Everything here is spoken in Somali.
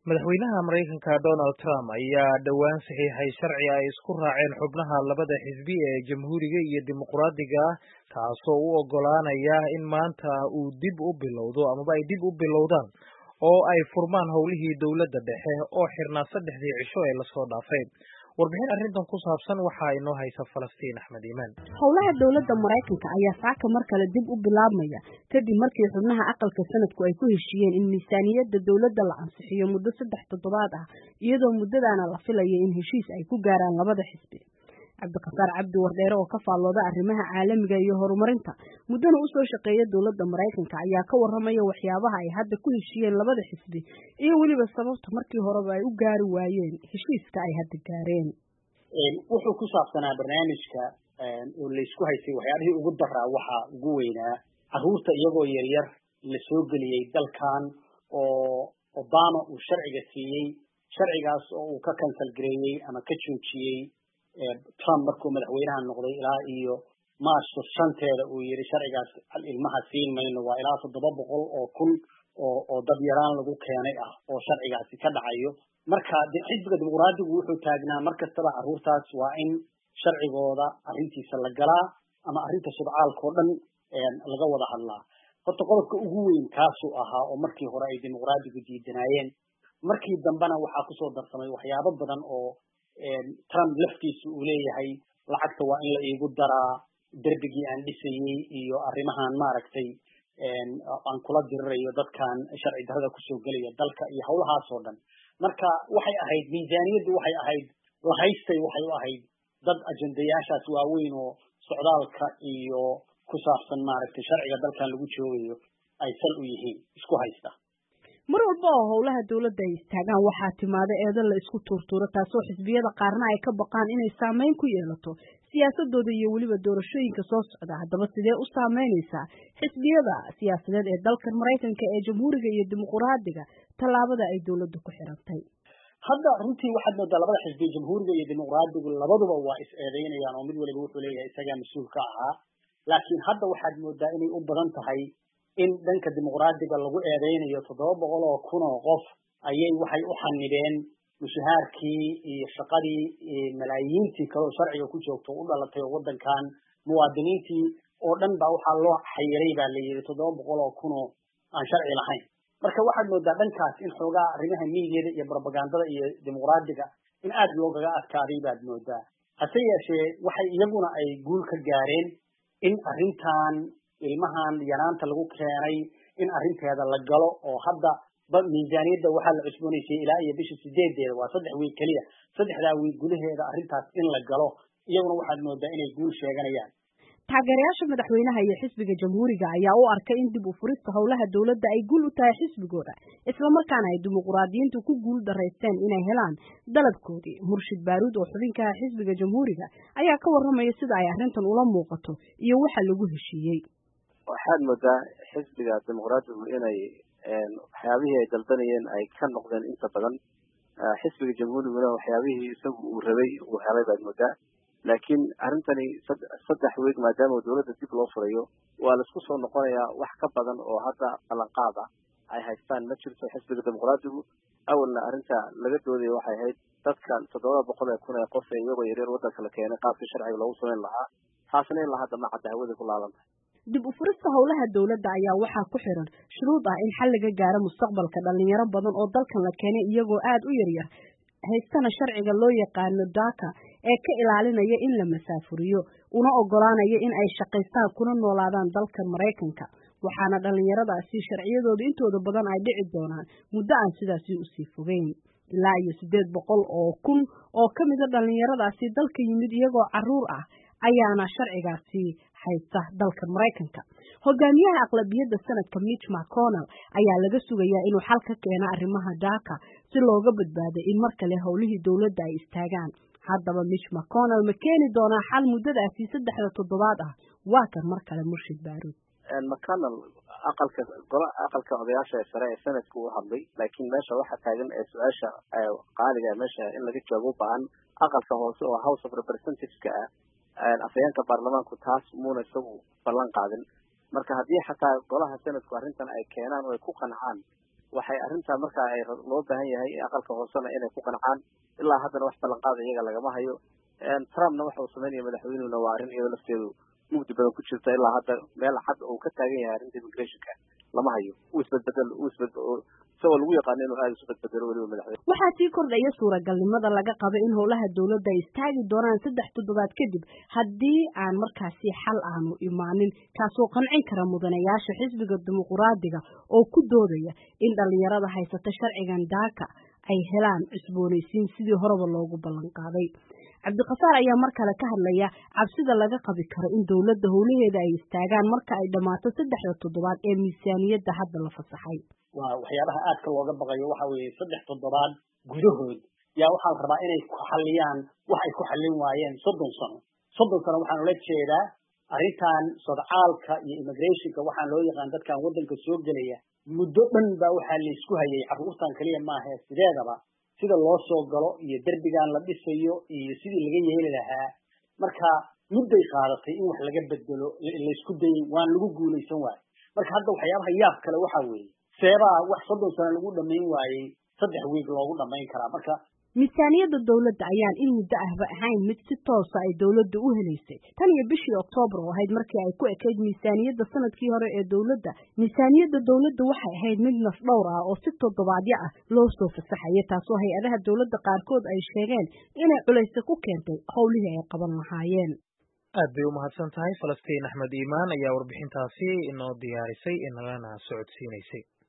Madaxweynaha Mareykanka Donald Trump ayaa dhowaan saxiixay sharci ay isku raaceen xubnaha labada xisbi ee Jamhuuriga iyo Dimuqraadiga kaasoo u oggolaanaya in maanta uu dib u bilowdo amaba ay dib u bilowdaan oo ay furmaan howlihii dowladda dhexe oo xirnaa 3 cisho ee la soo dhaafay. Warbixin arrintan ku saabsan waxa ay noo haysaa Falastiin Axmed Iimaan. Howlaha dowladda Mareykanka ayaa saaka mar kale dib u bilaabmaya kadib markii xubnaha aqalka sanadku ay ku heshiiyeen in miisaaniyadda dowladda la ansixiyo muddo 3 toddobaad ah iyadoo muddadaana la filayo in heshiis ay ku gaaraan labada xisbi. Cabdiqafaar Cabdi Wardheere oo ka faallooda arrimaha caalamiga iyo horumarinta muddana u soo shaqeeya dowladda Mareykanka ayaa ka warramaya waxyaabaha ay hadda ku heshiiyeen labada xisbi iyo weliba sababta markii horeba ay u gaari waayeen heshiiska ay hadda gaareen. wuxuu ku saabsanaa barnaamijka oo la isku haystay waxyaabihii ugu daraa waxa ugu weynaa carruurta iyagoo yaryar la soo geliyay dalkan oo Obama uu sharciga siiyey sharcigaas oo uu ka cancel gareeyay ama ka joojiyey Trump markuu madaxweynaha noqday ilaa iyo March 5 uu yiri sharcigaas ilmaha siin mayno waa ilaa 700,000 oo dad yaraan lagu keenay ah oo sharcigaasi ka dhacayo. marka xisbiga dimuqraadigu wuxuu taagnaa markastaba carruurtaas waa in sharcigooda arrintiisa la galaa ama arrinta sudcaalka oo dhan laga wada hadlaa. horta qodobka ugu weyn kaasuu ahaa oo markii hore ay dimuqraadigu diidanaayeen. markii dambena waxaa kusoo darsamay waxyaabo badan oo Trump laftiisu uu leeyahay lacagta waa in la iigu daraa derbigii aan dhisayay iyo arrimahan maaragtay aan kula dirirayo dadkan sharci darrada kusoo gelaya dalka iyo howlahaas oo dhan. marka waxay ahayd miisaaniyaddu waxay ahayd la haystay waxay u ahayd dad ajendayaashaas waaweyn oo socdaalka iyo ku saabsan maaragtay sharciga dalkan lagu joogayo ay sal u yihiin isku haysta. mar walba oo howlaha dowladda ay istaagaan waxaa timaada eedan la isku tuurtuuro taasoo xisbiyada qaarna ay ka baqaan inay saameyn ku yeelato siyaasadooda iyo weliba doorashooyinka soo socda. haddaba sidee u saameynaysaa xisbiyada siyaasadeed ee dalkan Mareykanka ee Jamhuuriga iyo Dimuqraadiga tallaabada ay dowladdu ku xirantay? hadda runtii waxaad moodaa labada xisbi Jamhuuriga iyo Dimuqraadigu labaduba waa is eedeynayaan oo mid waliba wuxuu leeyahay isaga mas'uul ka ahaa. laakiin hadda waxaad moodaa inay u badan tahay in dhanka dimuqraadiga lagu eedeynayo 700,000 oo qof ayay waxay u xanibeen mushaharkii iyo shaqadii malaayiintii kale oo sharciga ku joogto u dhalatay wadankan muwaadiniintii oo dhan baa waxaa loo xayiray baa la yiri 700,000 oo aan sharci lahayn. marka waxaad moodaa dhankaas in xoogaa arrimaha miidyada iyo propagandada iyo dimuqraadiga in aad loogaga adkaaday baad moodaa. hase yeeshee waxay iyaguna ay guul ka gaareen in arrintan ilmahan yaraanta lagu keenay in arrinteeda la galo oo hadda miisaaniyadda waxaa la cusboonaysay ilaa iyo bisha 8 waa 3 wiil kaliya 3daa wiil gudaheeda arrintaas in la galo iyaguna waxaad moodaa inay guul sheeganayaan. taageerayaasha madaxweynaha iyo xisbiga Jamhuuriga ayaa u arkay in dib u furista howlaha dowladda ay guul u tahay xisbigooda isla markaana ay dimuqraadiyiintu ku guul dareysteen inay helaan dalabkoodii. Murshid Baaruud oo xubinka xisbiga Jamhuuriga ayaa ka warramaya sida ay arrintan ula muuqato iyo waxa lagu heshiiyey. waxaad moodaa xisbiga dimuqraadigu inay waxyaabihii ay dalbanayeen ay ka noqdeen inta badan. xisbiga Jamhuuriguna waxyaabihii isagu uu rabay uu helay baad moodaa. laakiin arrintani 3 week maadaama dowladda dib loo furayo waa la isku soo noqonayaa wax ka badan oo hadda ballanqaad ah ay haystaan ma jirto. xisbiga dimuqraadigu awalna arrinta laga doodayo waxay ahayd dadkan 700,000 ee qof ee iyagoo yaryar waddanka la keenay qaabkii sharciga loogu samayn lahaa taasna ilaa hadda ma cadda hawada ku laabantahay. dib u furista howlaha dowladda ayaa waxaa ku xiran shuruud ah in xal laga gaaro mustaqbalka dhalinyaro badan oo dalkan la keenay iyagoo aad u yaryar haystana sharciga loo yaqaano DACA ee ka ilaalinaya in la masaafuriyo una oggolaanaya in ay shaqaystaan kuna noolaadaan dalkan Mareykanka. waxaana dhalinyaradaasi sharciyadooda intooda badan ay dhici doonaan muddo aan sidaasi u sii fogeyn. ilaa iyo 800,000 oo ka mid ah dhalinyaradaasi dalka yimid iyagoo carruur ah ayaana sharcigaasi haysta dalka Mareykanka. hogaamiyaha aqlabiyadda sanadka Mitch McConnell ayaa laga sugayaa inuu xal ka keeno arrimaha DACA si looga badbaado in mar kale howlihii dowladda ay istaagaan. haddaba Mitch McConnell ma keeni doonaa xal muddadaasi 3 toddobaad ah? waa kan mar kale Murshid Baaruud. McConnell aqalka odayaasha sare ee sanadku u hadlay laakiin meesha waxa taagan ee su'aasha qaaliga meesha in laga jawaabo baahan aqalka hoose oo House of Representatives-ka afayeenka baarlamaanku taas muuna isagu ballan qaadin. marka haddii xataa golaha sanadku arrintan ay keenaan oo ay ku qancaan waxay arrintaa markaa ay loo baahan yahay aqalka hoosena inay ku qancaan ilaa haddana wax ballanqaad iyaga lagama hayo trumpna waxa uu sameynaya madaxweynuhuna waa arrin iyadoo lafteedu mugdi badan ku jirta ilaa hadda meel cad uu ka taagan yahay arrinta immigrationka lama hayo isagoo lagu yaqaano inuu aada isu badbedelo weliba madaxweyne. waxaa sii kordhaya suuragalnimada laga qabo in howlaha dowladda ay istaagi doonaan 3 toddobaad kadib haddii aan markaasi xal aanu imaanin kaasoo qancin kara mudanayaasha xisbiga dimuqraadiga oo ku doodaya in dhalinyarada haysata sharcigan daaka ay helaan cusboonaysiin sidii horeba loogu ballan qaaday. cabdiqafaar ayaa mar kale ka hadlaya cabsida laga qabi karo in dowladda howlaheeda ay istaagaan marka ay dhammaato 3 toddobaad ee miisaaniyadda hadda la fasaxay. waa waxyaabaha aadka looga baqayo waxa weeye 3 toddobaad gudahood yaa waxaa la rabaa inay ku xalliyaan wax ay ku xallin waayeen 30 sano waxaan ula jeedaa arrintan sodcaalka iyo immigrationka waxaan loo yaqaan dadkan waddanka soo gelaya muddo dhan baa waxaa la isku hayay carruurtan kaliya maaha sideedaba sida loo soo galo iyo derbigan la dhisayo iyo sidii laga yeeli lahaa marka mudday qaadatay in wax laga bedelo la isku dayay waan lagu guulaysan waayay marka hadda waxyaabaha yaab kale waxa weeye seebaa wax 30 sano lagu dhamayn waayey 3 wiig loogu dhamayn karaa marka miisaaniyadda dowladda ayaan in muddo ahba ahayn mid si toosa ay dowladda u helaysay tan iyo bishii Oktoobar oo ahayd markii ay ku ekayd miisaaniyadda sanadkii hore ee dowladda. miisaaniyadda dowladda waxay ahayd mid naf dhowr ah oo si toddobaadyo ah loo soo fasaxayay taasoo hay-adaha dowladda qaarkood ay sheegeen inay culays ku keentay howlihii ay qaban lahaayeen. aad bay u mahadsan tahay Falastiin Axmed Iimaan ayaa warbixintaasi inoo diyaarisay inalana socodsiinaysay.